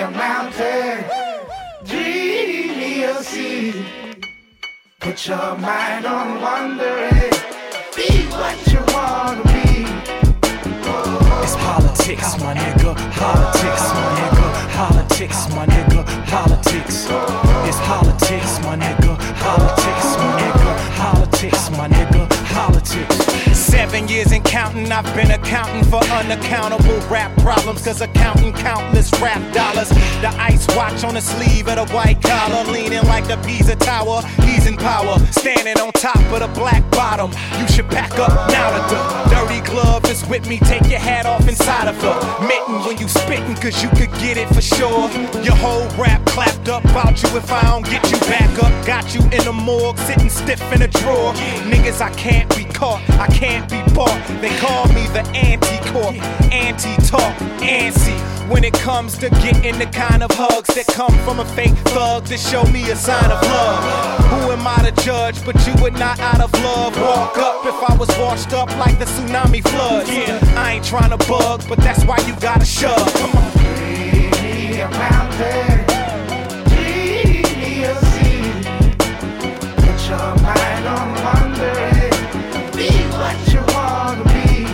a mountain, dream me a sea. Put your mind on wondering, be what you wanna be. It's politics, my nigga. Politics, my nigga. Politics, my nigga. Politics. It's politics, my nigga. Politics, my nigga. Politics, my nigga. Politics. 7 years and counting, I've been accounting for unaccountable rap problems, cause accounting countless rap dollars. The ice watch on the sleeve of the white collar, leaning like the Pisa Tower. He's in power, standing on top of the black bottom. You should pack up now that the dirty glove is with me. Take your hat off inside of the mitten when you spittin', cause you could get it for sure. Your whole rap clapped up about you if I don't get you back up. Got you in the morgue, sitting stiff in a drawer. Niggas, I can't be caught, I can't be bought. They call me the anti-corp, anti-talk, antsy. When it comes to getting the kind of hugs that come from a fake thug to show me a sign of love. Who am I to judge, but you would not out of love walk up if I was washed up like the tsunami floods. I ain't trying to bug, but that's why you gotta shove. Come on. Dream me a mountain, dream me a sea. Put your mind on wondering, be what you wanna be.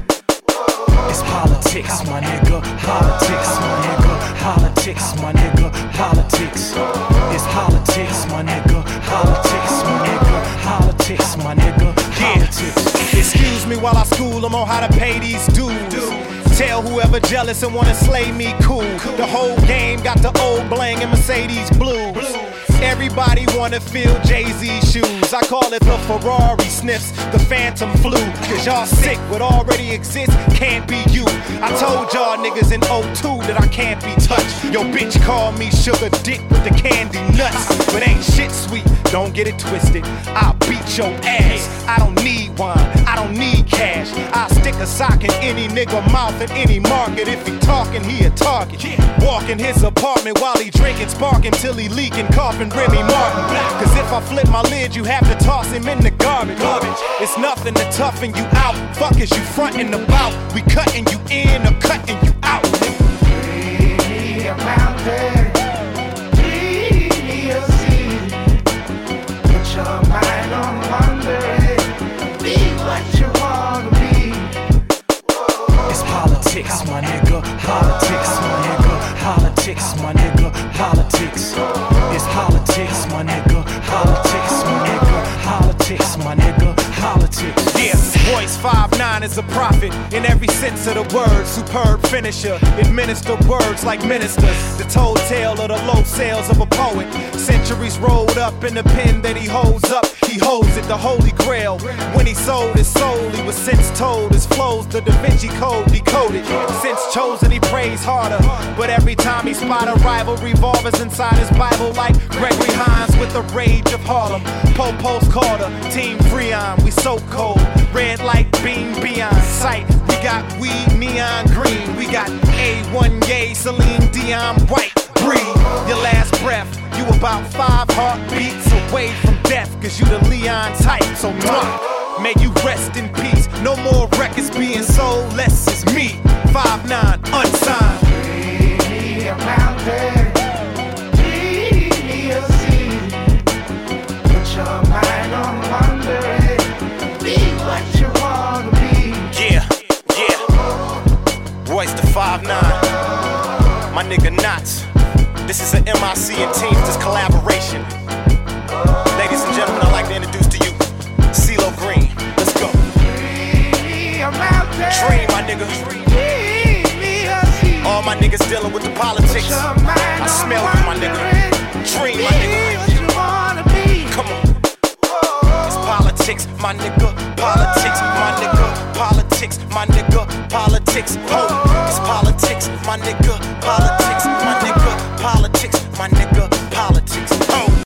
It's politics, my nigga. Politics, my nigga. Politics, my nigga. Politics. It's politics, my nigga. Politics, my nigga. Politics, my nigga. Politics. Excuse me while I school them on how to pay these dues. Tell whoever jealous and wanna slay me cool. The whole game got the old bling and Mercedes blues. Everybody wanna feel Jay-Z's shoes. I call it the Ferrari sniffs, the phantom flu. Cause y'all sick, what already exists can't be you. I told y'all niggas in 02 that I can't be touched. Your bitch called me sugar dick with the candy nuts. But ain't shit sweet, don't get it twisted. I'll beat your ass. I don't need wine, I don't need cash. I'll stick a sock in any nigga mouth in any market. If he talking, he a target. Walk in his apartment while he drinking, sparking till he leaking, coughing Remy Martin. Cause if I flip my lid, you have to toss him in the garbage. It's nothing to toughen you out. Fuck is you frontin' about? We cutting you in or cutting you out. Dream me a mountain, dream me a sea. Put your mind on wondering, be what you wanna be. It's politics, my nigga. Politics, my nigga. Politics, my nigga. Politics. It's politics, my nigga. Politics, my nigga. Politics, my nigga. Politics. Yeah, Royce 5'9" is a prophet in every sense of the word. Superb finisher, administer words like ministers. The told tale of the low sales of a poet. Centuries rolled up in the pen that he holds up. He holds it, the holy grail. When he sold his soul, he was since told his flows, the Da Vinci Code decoded. Since chosen, he prays harder. But every time he spot a rival, revolvers inside his Bible like Gregory Hines with the rage of Harlem. Post Carter, Team Freon, we so cold. Red light beam beyond sight. We got weed, neon green. We got A1 Yay, Celine Dion white. Breathe your last breath. You about 5 heartbeats away from death, cause you the Leon type. So may you rest in peace. No more records being sold, less is me. 5'9", unsigned. Dream me a mountain, dream me a sea. Put your mind on wondering, be what you wanna be. Yeah. Royce the 5'9", my nigga Knots. This is an MIC and Teamsters collaboration. Ladies and gentlemen, I'd like to introduce to you CeeLo Green. Let's go. Dream, my nigga. All my niggas dealing with the politics. I smell you, my nigga. Dream, my nigga. Come on. It's politics, my nigga. Politics, my nigga. Politics, my nigga. Politics, oh. It's politics, my nigga. Politics, my nigga. Politics, my nigga. Politics.